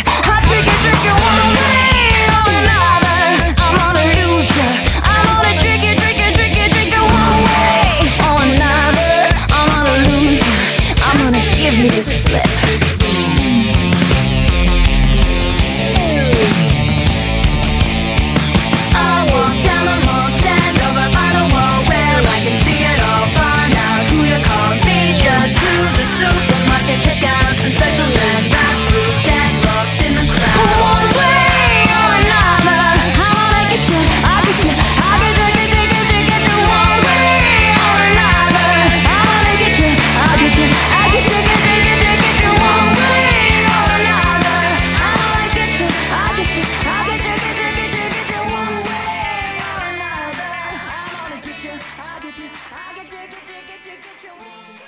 I'll trick you one way or another. I'm gonna lose you. I'm gonna trick you one way or another. I'm gonna lose you. I'm gonna give you the slip. Checkouts and specials and rap through, get lost in the crowd. One way or another, I'm gonna get you, I'll get you, I'll get you one way or another. I'm gonna get you, I'll get you, I'll get you one way or another. I'm gonna get you, I'll get you, I'll get you one way or another. I'm gonna get you, I'll get you, I'll get you one way.